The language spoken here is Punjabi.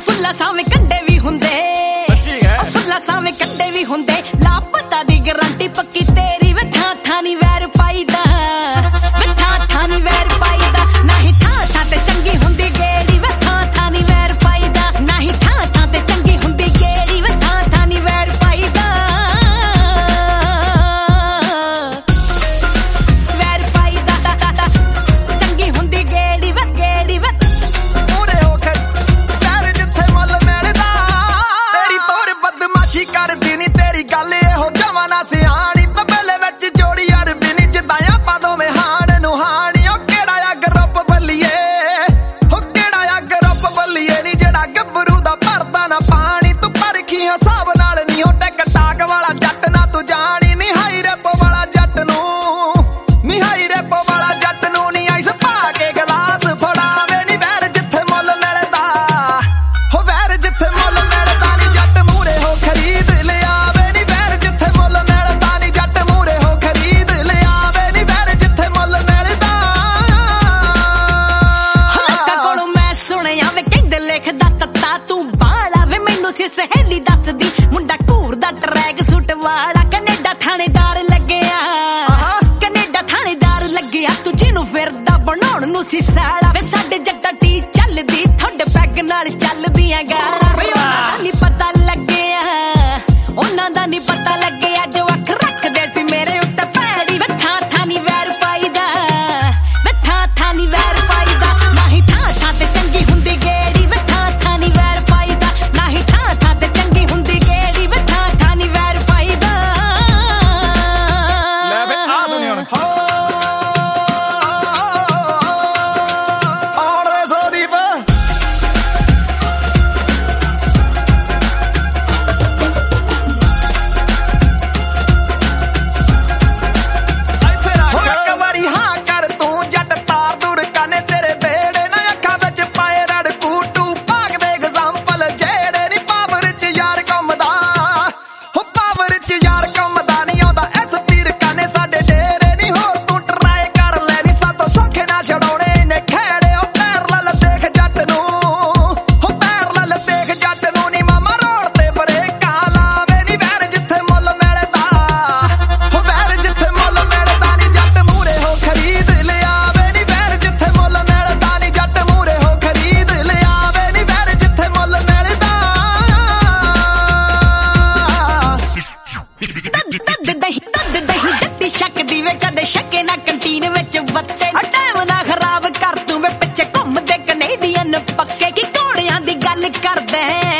ਫੁੱਲਾ ਸਾਵੇਂ ਕੰਡੇ ਵੀ ਹੁੰਦੇ, ਫੁੱਲਾ ਸਾਵੇਂ ਕੰਡੇ ਵੀ ਹੁੰਦੇ, ਲਾਪਤਾ ਦੀ ਗਰੰਟੀ ਪੱਕੀ ਤੇਰੀ ਵੇ ਥਾਂ ਥਾਂ ਨੀ ਵੈਰ ਪਾਈਦਾ, ਵੇ ਥਾਂ ਥਾਂ ਨੀ ਵੈਰ ਪਾਈਦਾ, ਨਹੀਂ ਥਾਂ ਥਾਂ ਤੇ ਚੰਗੀ ਹੁੰਦੀ ਗੇੜੀ ਵੇ ਥਾਂ ਥਾਂ ਨੀ ਵੈਰ ਪਾਈਦਾ, ਨਹੀਂ ਥਾਂ ਥਾਂ ਤੇ ਚੰਗੀ ਹੁੰਦੀ ਗੇੜੀ ਵੇ ਥਾਂ ਥਾਂ ਨੀ ਵੈਰ ਪਾਈਦਾ, ਵੈਰ ਪਾਈਦਾ, ਚੰਗੀ ਹੁੰਦੀ ਗੇੜੀ ਵੇ ਗੇੜੀ ਵੇ ਪੂਰੇ ਹੋ ਕੇ ਯਾਰ ਜਿੱਥੇ ਮੁੱਲ ਮਿਲਦਾ, ਤੇਰੀ ਤੋਰ ਬਦਮਾਸ਼ੀ ਕਰਦੀ ਨੀ ਤੇਰੀ ਗੱਲ ਇਹੋ ਜਵਾਂ ਨਾ ਸਿਆਣੀ, ਤਬੇਲੇ ਵਿੱਚ ਜੋੜੀ ਯਾਰ ਵੀ ਨੀ ਜਿੱਦਾਂ ਆਪਾਂ ਦੋਵੇਂ ਹਾਣ ਨੂੰ ਹਾਣੀ, ਉਹ ਕਿਹੜਾ ਆ ਗਰੁੱਪ ਬੱਲੀਏ, ਉਹ ਕਿਹੜਾ ਆ ਗਰੁੱਪ ਬੱਲੀਏ ਨੀ ਜਿਹੜਾ ਗੱਭਰੂ ਦਾ ਭਰਦਾ ਨਾ ਪਾਣੀ, ਤੂੰ ਪਰਖੀ ਹਿਸਾਬ ਨਾਲ ਨੀ ਉਹ ਟਿਕ ਟਾਕ ਵਾਲਾ ਜੱਟ ਨਾ ਤੂੰ ਜਾਣੀ, ਨੀ ਹਾਈ ਰੈਪੋ ਵਾਲਾ ਜੱਟ ਨੂੰ, ਨੀ ਹਾਈ ਰੈਪੋ ਵਾਲਾ ਜੱਟ ਨੂੰ ਨੀ ਆਈਸ ਪਾ ਕੇ ਗਲਾਸ ਫੜਾਵੇ ਨੀ ਵੈਰ ਜਿੱਥੇ ਮੁੱਲ ਮਿਲਦਾ, ਹੋ ਵੈਰ ਜਿੱਥੇ ਮੁੱਲ ਮਿਲਦਾ ਨੀ ਜੱਟ ਮੂਰੇ ਹੋ ਖਰੀਦ ਲਿਆਵੇ ਨੀ ਵੈਰ ਜਿੱਥੇ ਮੁੱਲ ਮਿਲਦਾ ਨੀ ਜੱਟ ਮੂਰੇ ਹੋ ਖਰੀਦ ਲਿਆਵੇ ਨੀ ਵੈਰ ਜਿੱਥੇ ਮੁੱਲ ਮਿਲਦਾ। ਲੋਕਾਂ ਕੋਲੋਂ ਮੈਂ ਸੁਣਿਆ ਵੇ ਕਹਿੰਦੇ ਲਿਖਦਾ ਤੱਤਾ ਤੂੰ ਬਾਲਾ ਵੇ, ਮੈਨੂੰ ਸੀ ਸਹੇਲੀ ਦੱਸਦੀ ਮੁੰਡਾ ਘੂਰ ਦਾ ਟਰੈਕ ਸੂਟ ਵਾਲਾ, ਕੈਨੇਡਾ ਥਾਣੇਦਾਰ ਲੱਗਿਆ, ਕੈਨੇਡਾ ਥਾਣੇਦਾਰ ਲੱਗਿਆ, ਤੂੰ ਜਿਹਨੂੰ ਫਿਰਦਾ ਬਣਾਉਣ ਨੂੰ ਸੀ ਸਾਲਾ ਵੇ, ਸਾਡੇ ਜੱਟਾਂ ਟੀ ਚੱਲਦੀ ਤੁਹਾਡੇ ਪੈਗ ਨਾਲ ਚੱਲਦੀਆਂ ਗਾਲਾਂ ਵੇ, ਉਹਨਾਂ ਦਾ ਨੀ ਪਤਾ ਲੱਗਿਆ, ਉਹਨਾਂ ਦਾ ਨੀ ਪਤਾ ਲੱਗਿਆ ਜੋ ਅੱਖ ਰੱਖਦੇ ਸੀ ਮੇਰੇ ਉੱਤੇ ਭੈੜੀ ਵੇ ਥਾਂ ਥਾਂ ਨੀ ਵੈਰ ਪਾਈਦਾ, ਵੇ ਥਾਂ ਥਾਂ ਨੀ ਵੈਰ ਪਾਈਦਾ, ਨਹੀਂ ਥਾਂ ਥਾਂ ਤੇ ਚੰਗੀ ਹੁੰਦੀ ਗੇੜੀ ਵੇ ਥਾਂ ਥਾਂ ਨੀ ਵੈਰ ਪਾਈਦਾ, ਨਹੀਂ ਥਾਂ ਥਾਂ ਤੇ ਚੰਗੀ ਹੁੰਦੀ ਗੇੜੀ ਵੇ ਥਾਂ ਥਾਂ ਨੀ ਵੈਰ ਪਾਈਦਾ। ਲੈ ਵੇ ਆ ਸੁਣੀ ਹੁਣ ਆਉਣ ਦੇ ਸੋਦੀਪ ਇੱਥੇ ਰੱਖ ਇੱਕ ਵਾਰੀ ਹਾਂ ਕਰ ਤੂੰ ਜੱਟ ਤਾਰ ਦੂਰ ਕਾਨੇ ਤੇਰੇ ਬੇੜੇ ਨਾ ਅੱਖਾਂ ਵਿੱਚ ਪਾਏ ਰੜ ਕੂਟੂ ਭਾਗ ਦੇ ਐਗਜ਼ਾਮਪਲ ਜਿਹੜੇ ਨੀ ਪਾਵਰ ਚ ਯਾਰ ਕੰਮਦਾ, ਹੋ ਪਾਵਰ ਚ ਯਾਰ ਕੰਮਦਾ ਨੀ ਆਉਂਦਾ ਐਸ ਪੀਰ ਕਾਨੇ ਸਾਡੇ ਡੇਰੇ ਨੀ, ਹੋਰ ਤੂੰ ਟਰਾਈ ਕਰ ਲੈ ਨੀ ਸਾਤੋਂ ਸੌਖੇ ਨਾ ਛਡਾਉਣੇ ਨੇ ਖੇੜੇ, ਉਹ ਪੈਰ ਲੱਲ ਦੇਖ ਜੱਟ ਨੂੰ, ਹੋ ਪੈਰ ਲੱਲ ਦੇਖ ਜੱਟ ਨੂੰ ਨੀ ਮਾਮਾ ਰੋਡ ਤੇ ਬਰੇਕਾਂ ਲਾਵੇ ਨੀ ਵੈਰ ਜਿੱਥੇ ਮੁੱਲ ਮਿਲਦਾ, ਹੋ ਵੈਰ ਜਿੱਥੇ ਮੁੱਲ ਮਿਲਦਾ ਨੀ ਜੱਟ ਮੂਰੇ ਹੋ ਖਰੀਦ ਲਿਆਵੇ ਨੀ ਵੈਰ ਜਿੱਥੇ ਮੁੱਲ ਮਿਲਦਾ ਨੀ ਜੱਟ ਮੂਰੇ ਹੋ ਖਰੀਦ ਲਿਆਵੇ ਨੀ ਵੈਰ ਜਿੱਥੇ ਮੁੱਲ ਮਿਲਦਾ। ਤੱਦ ਦਹੀਂ ਜੱਟੀ ਸ਼ੱਕਦੀ ਵੇ ਕਦੇ ਸ਼ੱਕੇ ਨਾ ਕੰਟੀਨ ਵਿੱਚ ਬੱਤੇ, ਟਾਈਮ ਨਾ ਖਰਾਬ ਕਰ ਤੂੰ ਵੇ ਪਿੱਛੇ ਘੁੰਮਦੇ ਕੈਨੇਡੀਅਨ ਪੱਕੇ, ਕੀ ਘੋੜਿਆਂ ਦੀ ਗੱਲ ਕਰਦੇ